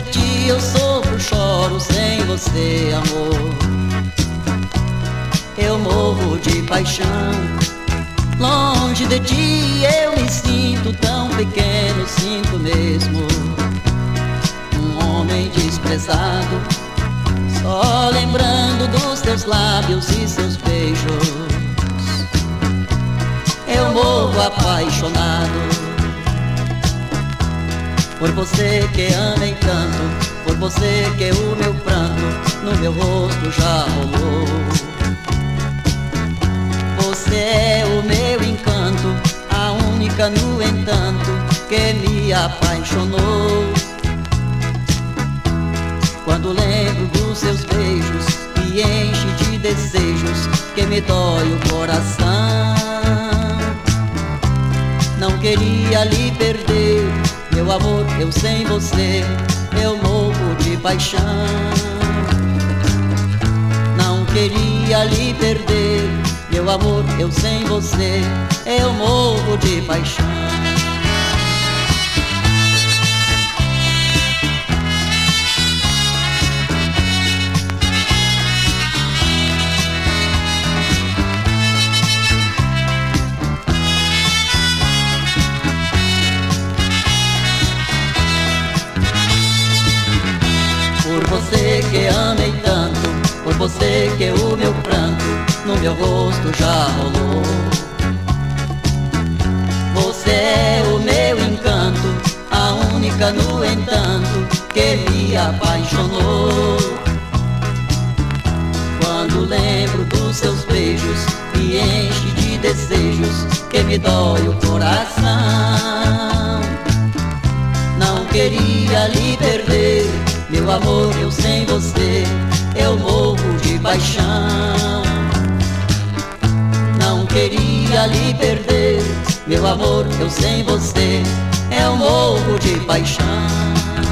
ti eu sofro, choro sem você, amor. Eu morro de paixão. Longe de ti eu me sinto tão pequeno, sinto mesmo um homem desprezado, só lembrando dos teus lábios e seus beijos. Eu morro apaixonado por você que amei tanto, por você que o meu pranto no meu rosto já rolou. Você é o meu encanto, a única no entanto que me apaixonou. Quando lembro dos seus beijos, me enche de desejos que me dói o coração. Não queria lhe perder, meu amor, eu sem você, eu morro de paixão. Não queria lhe perder, meu amor, eu sem você, eu morro de paixão. Por você que amei tanto, por você que o meu pranto no meu rosto já rolou. Você é o meu encanto, a única no entanto que me apaixonou. Quando lembro dos seus beijos, me enche de desejos que me dói o coração. Não queria lhe perder, meu amor, eu sem você, eu morro de paixão. Não queria lhe perder, meu amor, eu sem você, eu morro de paixão.